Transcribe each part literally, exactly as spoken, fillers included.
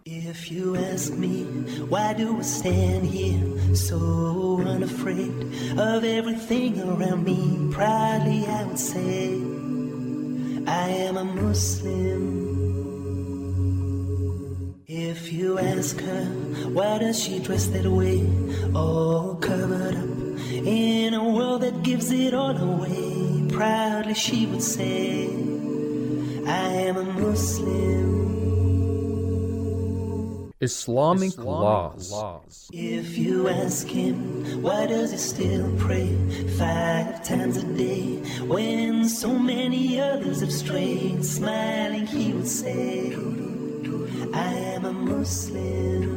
If you ask me, why do I stand here so unafraid of everything around me? Proudly I would say, I am a Muslim. If you ask her, why does she dress that way, all covered up in a world that gives it all away? Proudly she would say, I am a Muslim. Islamic, Islamic laws. laws. If you ask him, why does he still pray five times a day when so many others have strayed? Smiling he would say, I am a Muslim.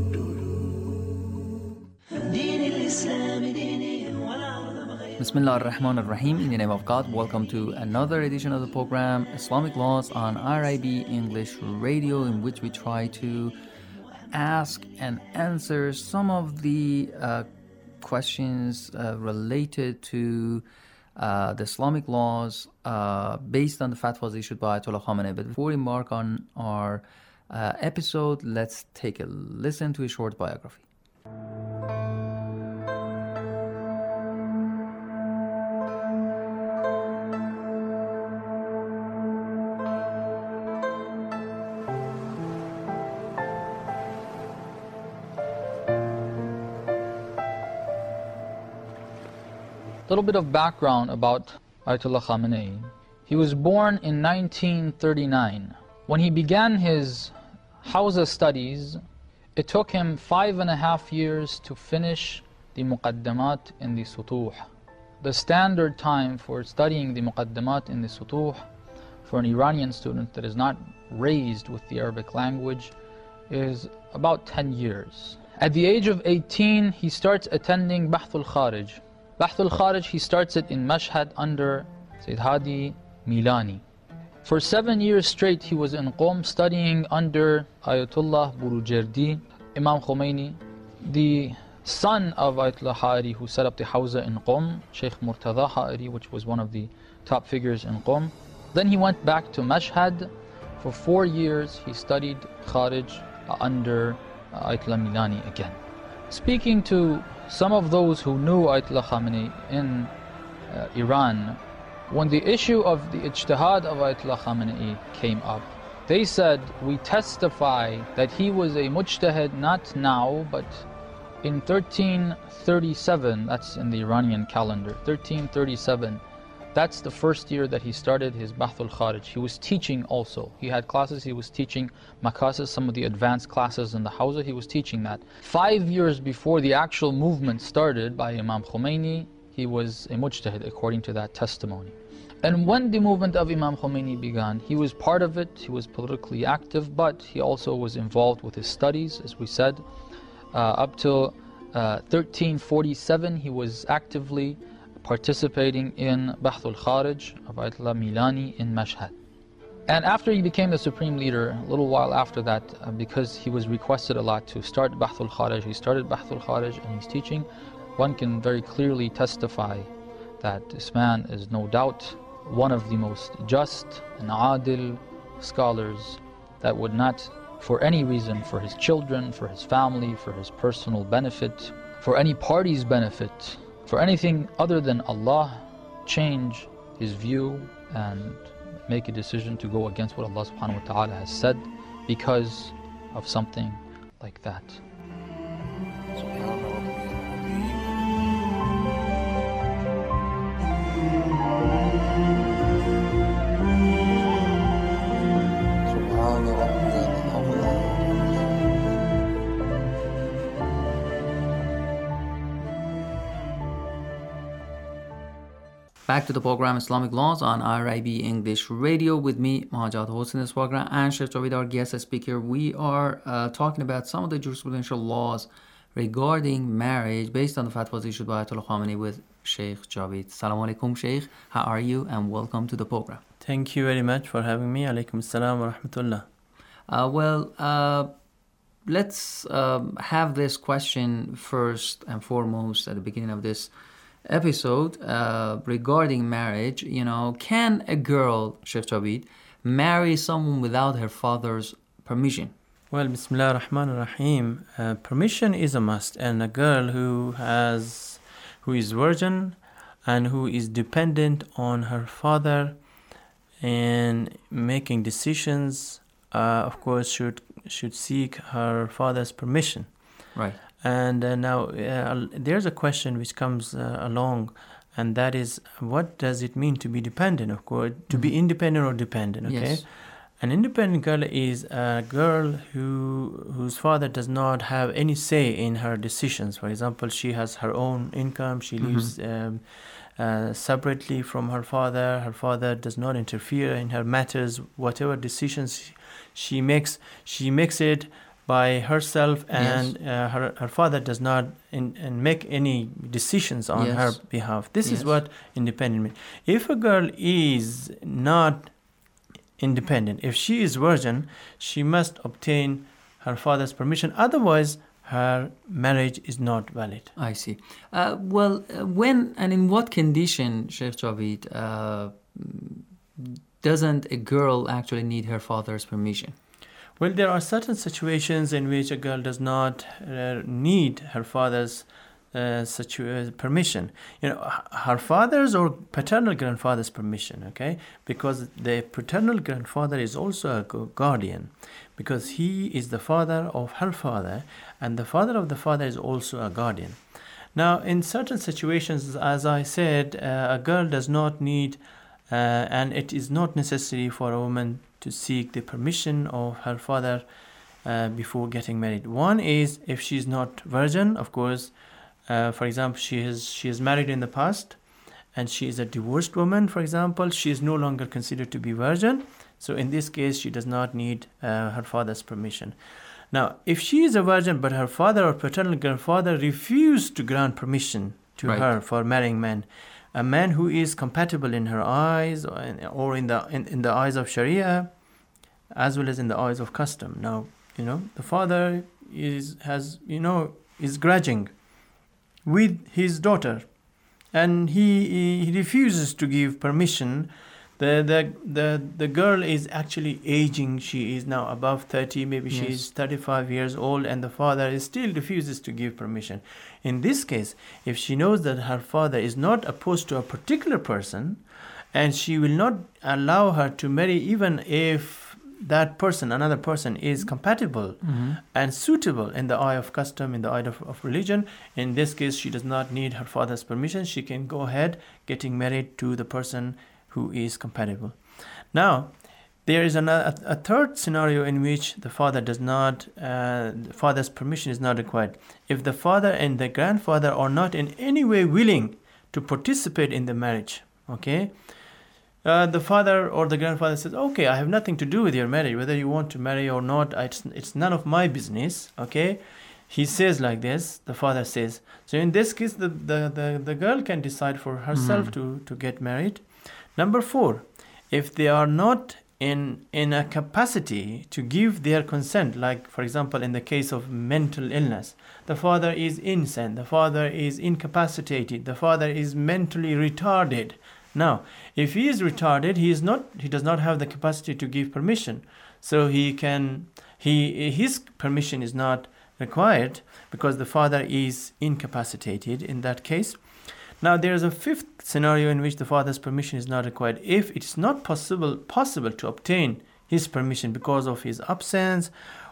Bismillah ar-Rahman ar-Rahim. In the name of God, welcome to another edition of the program Islamic Laws on R I B English Radio, in which we try to ask and answer some of the uh, questions uh, related to uh, the Islamic laws uh, based on the fatwas issued by Ayatollah Khamenei. But before we embark on our uh, episode, let's take a listen to a short biography. A little bit of background about Ayatollah Khamenei. He was born in nineteen thirty-nine. When he began his Hawza studies, it took him five and a half years to finish the Muqaddamat in the Sutuh. The standard time for studying the Muqaddamat in the Sutuh for an Iranian student that is not raised with the Arabic language is about ten years. At the age of eighteen, he starts attending Bahth al-Kharij. Bahth al-Kharij, he starts it in Mashhad under Sayyid Hadi Milani. For seven years straight, he was in Qom studying under Ayatollah Burujerdi, Imam Khomeini, the son of Ayatollah Ha'ari, who set up the Hawza in Qom, Sheikh Murtada Ha'ari, which was one of the top figures in Qom. Then he went back to Mashhad. For four years, he studied Kharij under Ayatollah Milani again. Speaking to some of those who knew Ayatollah Khamenei in uh, Iran, when the issue of the ijtihad of Ayatollah Khamenei came up, they said, we testify that he was a mujtahid not now, but in thirteen thirty-seven, that's in the Iranian calendar, thirteen thirty-seven, that's the first year that he started his Bahth al-Kharij. He was teaching also. He had classes, he was teaching makasis, some of the advanced classes in the Hawza, he was teaching that. Five years before the actual movement started by Imam Khomeini, he was a mujtahid according to that testimony. And when the movement of Imam Khomeini began, he was part of it, he was politically active, but he also was involved with his studies, as we said. Uh, up till uh, thirteen forty-seven, he was actively participating in Bahth al-Kharij of Ayatollah Milani in Mashhad. And after he became the supreme leader, a little while after that, uh, because he was requested a lot to start Bahth al-Kharij, he started Bahth al-Kharij and he's teaching. One can very clearly testify that this man is no doubt one of the most just and adil scholars that would not, for any reason, for his children, for his family, for his personal benefit, for any party's benefit, for anything other than Allah, change his view and make a decision to go against what Allah subhanahu wa ta'ala has said because of something like that. Back to the program Islamic Laws on R I B English Radio with me, Mahajad Hossein, in this program, and Sheikh Javid, our guest speaker. We are uh, talking about some of the jurisprudential laws regarding marriage based on the fatwas issued by Ayatollah Khamenei with Sheikh Javid. Assalamu alaikum, Sheikh. How are you? And welcome to the program. Thank you very much for having me. Alaikum assalam wa rahmatullah. Uh, well, uh, let's um, have this question first and foremost at the beginning of this episode uh, regarding marriage. You know, can a girl, Sheikh Javid, marry someone without her father's permission? Well, Bismillah ar-Rahman ar-Rahim. Uh, permission is a must, and a girl who has, who is virgin, and who is dependent on her father in making decisions, uh, of course, should should seek her father's permission. Right. And uh, now uh, there's a question which comes uh, along, and that is, what does it mean to be dependent? Of course, to mm-hmm. be independent or dependent. Okay. Yes. An independent girl is a girl who whose father does not have any say in her decisions. For example, she has her own income. She mm-hmm. lives um, uh, separately from her father. Her father does not interfere in her matters. Whatever decisions she makes, she makes it by herself, and yes. uh, her her father does not in, and make any decisions on yes. her behalf. This yes. is what independent means. If a girl is not independent, if she is virgin, she must obtain her father's permission. Otherwise, her marriage is not valid. I see. Uh, well, uh, when and in what condition, Sheikh Javid, uh, doesn't a girl actually need her father's permission? Well, there are certain situations in which a girl does not uh, need her father's uh, situ- permission. You know, her father's or paternal grandfather's permission, okay? Because the paternal grandfather is also a guardian, because he is the father of her father, and the father of the father is also a guardian. Now, in certain situations, as I said, uh, a girl does not need, uh, and it is not necessary for a woman to seek the permission of her father uh, before getting married. One is if she is not virgin, of course. Uh, for example, she is she is married in the past, and she is a divorced woman. For example, she is no longer considered to be virgin. So in this case, she does not need uh, her father's permission. Now, if she is a virgin, but her father or paternal grandfather refused to grant permission to right. her for marrying men, a man who is compatible in her eyes or in, or in the in, in the eyes of Sharia, as well as in the eyes of custom. Now, you know, the father is has you know is grudging with his daughter, and he he refuses to give permission. The, the the the girl is actually aging. She is now above thirty, maybe yes. she is thirty-five years old, and the father is still refuses to give permission. In this case, if she knows that her father is not opposed to a particular person, and she will not allow her to marry even if that person, another person, is compatible mm-hmm. and suitable in the eye of custom, in the eye of, of religion, in this case, she does not need her father's permission. She can go ahead getting married to the person who is compatible. Now, there is another, a third scenario in which the father does not, uh, the father's permission is not required. If the father and the grandfather are not in any way willing to participate in the marriage, okay, uh, the father or the grandfather says, okay, I have nothing to do with your marriage, whether you want to marry or not, it's, it's none of my business, okay. He says like this, the father says. So in this case, the, the, the, the girl can decide for herself mm-hmm. to, to get married. Number four, if they are not in in a capacity to give their consent, like for example in the case of mental illness, the father is insane, the father is incapacitated, the father is mentally retarded. Now, if he is retarded, he is not he does not have the capacity to give permission, so he can he his permission is not required because the father is incapacitated in that case. Now, there is a fifth scenario in which the father's permission is not required. If it is not possible possible to obtain his permission because of his absence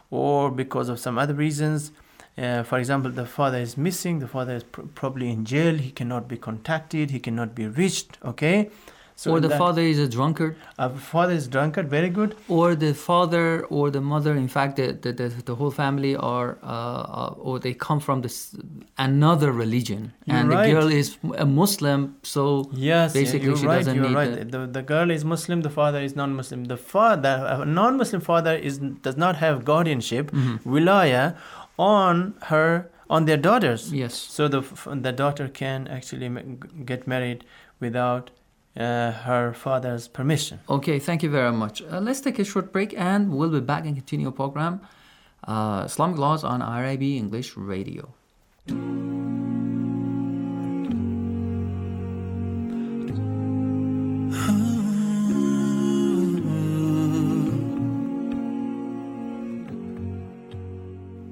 or because of some other reasons, uh, for example, the father is missing, the father is pr- probably in jail, he cannot be contacted, he cannot be reached, okay? So or the father is a drunkard. A father is drunkard, very good. Or the father or the mother, in fact, the the, the, the whole family are, uh, uh, or they come from this another religion, you're and right. the girl is a Muslim, so yes, basically you're she right, doesn't you're need right. the, the the girl is Muslim, the father is non-Muslim. The father, a non-Muslim father, is does not have guardianship, mm-hmm. wilaya, on her on their daughters. Yes. So the the daughter can actually get married without Uh, her father's permission. Okay, thank you very much. Uh, let's take a short break and we'll be back and continue our program, uh, Islamic Laws on R I B English Radio.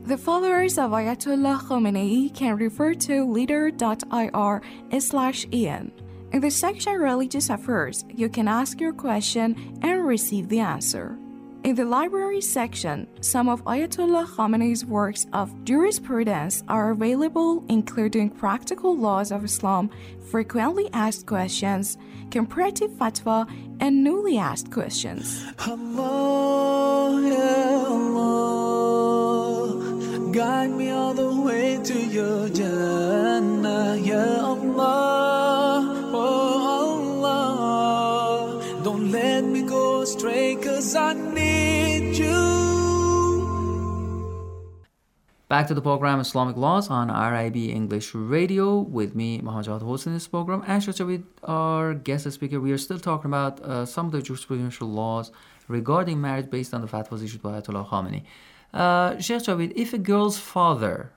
The followers of Ayatollah Khamenei can refer to leader.ir slash en. In the section Religious Affairs, you can ask your question and receive the answer. In the library section, some of Ayatollah Khamenei's works of jurisprudence are available, including Practical Laws of Islam, Frequently Asked Questions, Comparative Fatwa, and Newly Asked Questions. Allah, ya Allah, guide me all the way to your Jannah, ya Allah, oh Allah, don't let me go astray, 'cause I need you. Back to the program Islamic Laws on R I B English Radio with me, Muhammad Jawad, hosting this program, and Sheikh Javed, our guest speaker. We are still talking about uh, some of the jurisprudential laws regarding marriage based on the fatwas issued by Ayatollah Khamenei. Uh, Sheikh Javed, if a girl's father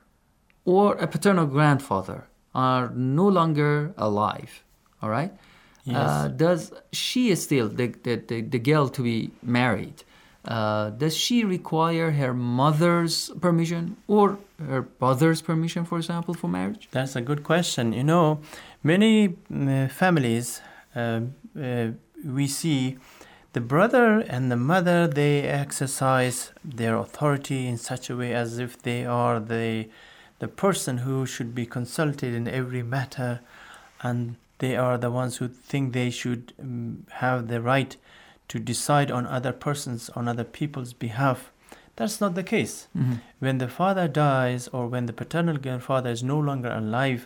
or a paternal grandfather are no longer alive, all right, Yes. uh, does she still, the, the, the, the girl to be married, Uh, does she require her mother's permission or her brother's permission, for example, for marriage? That's a good question. You know, many uh, families, uh, uh, we see the brother and the mother, they exercise their authority in such a way as if they are the, the person who should be consulted in every matter, and they are the ones who think they should um, have the right to decide on other persons, on other people's behalf. That's not the case. Mm-hmm. When the father dies or when the paternal grandfather is no longer alive,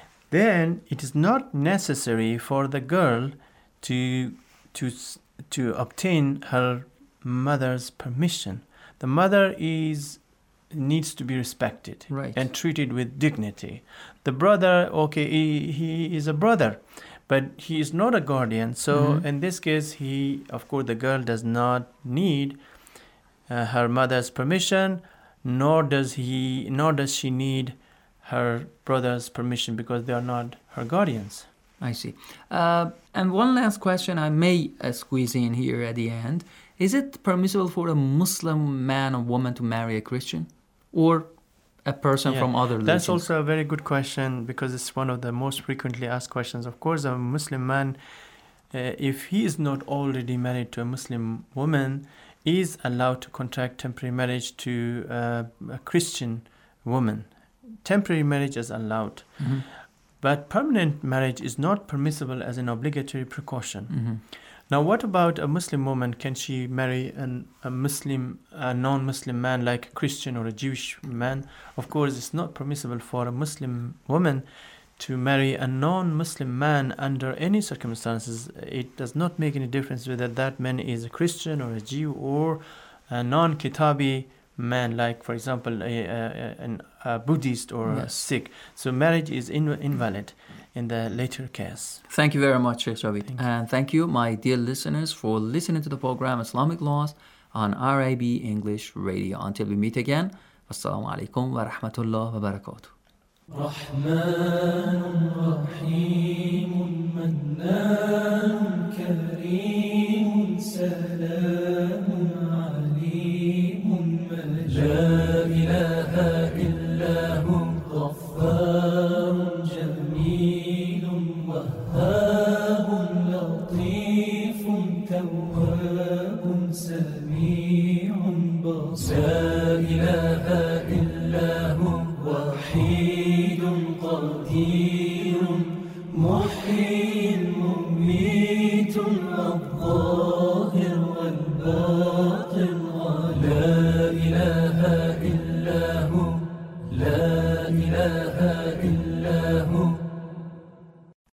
then it is not necessary for the girl to to to obtain her mother's permission. The mother is needs to be respected, right, and treated with dignity. The brother, okay, he, he is a brother, but he is not a guardian. So mm-hmm. in this case, he, of course, the girl does not need uh, her mother's permission, nor does he, nor does she need her brother's permission, because they are not her guardians. I see. Uh, and one last question I may uh, squeeze in here at the end. Is it permissible for a Muslim man or woman to marry a Christian or a person Yeah, from other religions? That's also a very good question, because it's one of the most frequently asked questions. Of course, a Muslim man, uh, if he is not already married to a Muslim woman, is allowed to contract temporary marriage to uh, a Christian woman. Temporary marriage is allowed. Mm-hmm. But permanent marriage is not permissible as an obligatory precaution. Mm-hmm. Now, what about a Muslim woman? Can she marry an, a Muslim, a non-Muslim man like a Christian or a Jewish man? Of course, it's not permissible for a Muslim woman to marry a non-Muslim man under any circumstances. It does not make any difference whether that man is a Christian or a Jew or a non-Kitabi man, like, for example, a, a, a, a Buddhist or yes. a Sikh. So marriage is in, invalid in the later case. Thank you very much, Sheikh Javed. Thank you. And thank you, my dear listeners, for listening to the program Islamic Laws on R I B English Radio. Until we meet again, Assalamu alaikum wa rahmatullah wa barakatuh. رحمن رحيم منان كريم سلام عليم لا إله إلا هو غفار جميل وهاب لطيف تواب سميع بصير لا إله إلا هو وحيد قدير